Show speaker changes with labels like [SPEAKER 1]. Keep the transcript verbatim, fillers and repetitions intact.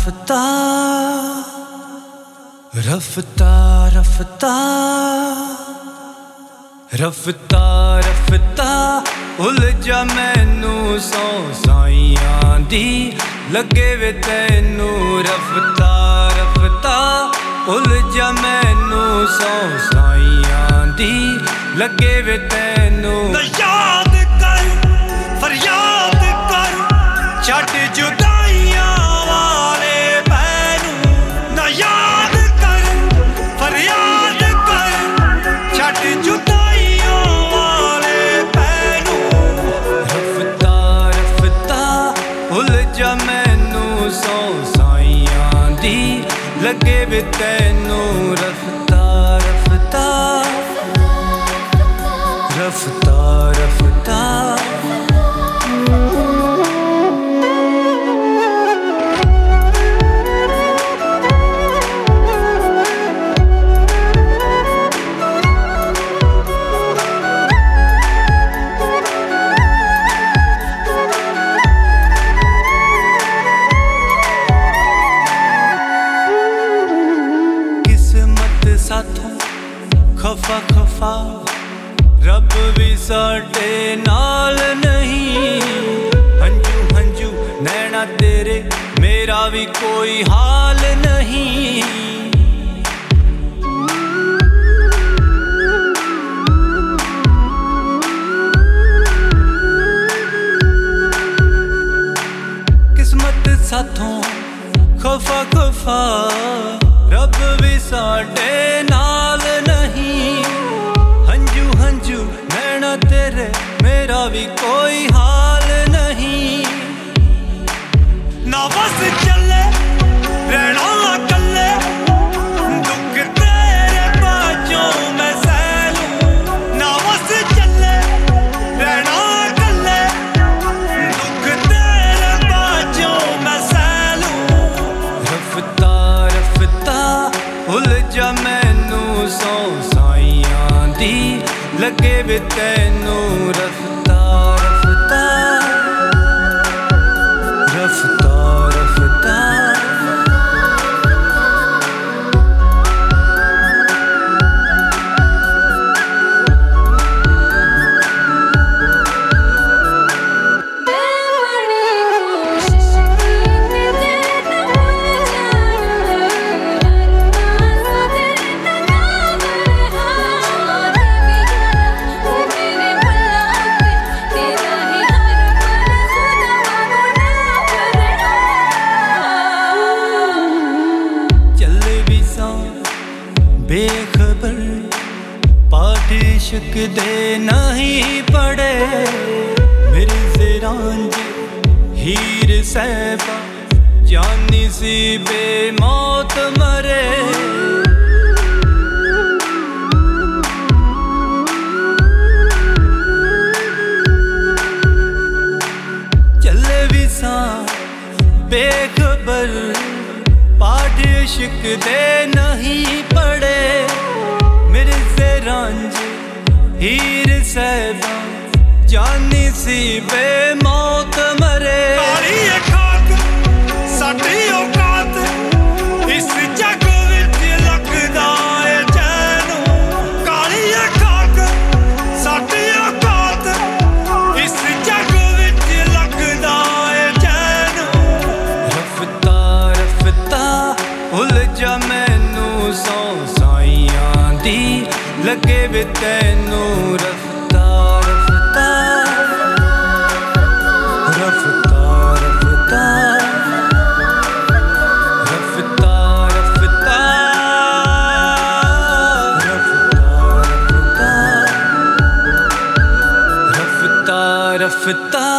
[SPEAKER 1] रफ्ता रफ्ता रफ्ता रफ्ता रफ्ता उलझा मैनू सौ साइयां दी लगे वे तैनू रफ्ता रफ्ता उलझा मैनू सौ साइयां दी लगे वे तैनू
[SPEAKER 2] याद कर फरियाद कर छड़ जुदाइयां वाले पैनू ना याद कर फरियाद कर छड़ जुदाइयां वाले पैनू
[SPEAKER 1] रफ्ता रफ्ता उलझा मैनू सौ साइयां दी लगे वे तैनू रफ्ता रफ्ता रफ्ता रफ्ता किस्मत साथों खफा खफा रब भी साडे नाल नहीं हंजू हंजू नैना तेरे मेरा भी कोई हाल नहीं किस्मत साथों खफा खफा रब भी साडे नाल नहीं हंजू हंजू नैना तेरे मेरा भी कोई हाल नहीं
[SPEAKER 2] ना बस चले रहना कल्ले दुख तेरे बाजों मैं सहलूं ना बस चले रहना कल्ले दुख तेरे बाजों मैं सहलूं
[SPEAKER 1] रफ्ता रफ्ता उलझा मैनू सौ साइयां दी लगे वे तैनू रफ्ता रफ्ता रफ्ता रफ्ता बेखबर पाठ इश्क दे नहीं पड़े मेरी ज़रांज हीर सहबा जानी सी बेमौत मरे चले भी सा बेखबर पाठ इश्क दे नहीं पड़े मेरे ज़रांज हीर सहबा जानी सी बेमौत मरे
[SPEAKER 2] काली खाक साडी औकात इस जग विच लगदा है चैनू काली खाक साडी औकात इस जग विच लगदा है चैनू
[SPEAKER 1] रफ्ता रफ्ता उलझा मैनू सौ साइयां दी लगे वे तैनू रफ्ता रफ्ता रफ्ता रफ्ता रफ्ता रफ्ता रफ्ता रफ्ता रफ्ता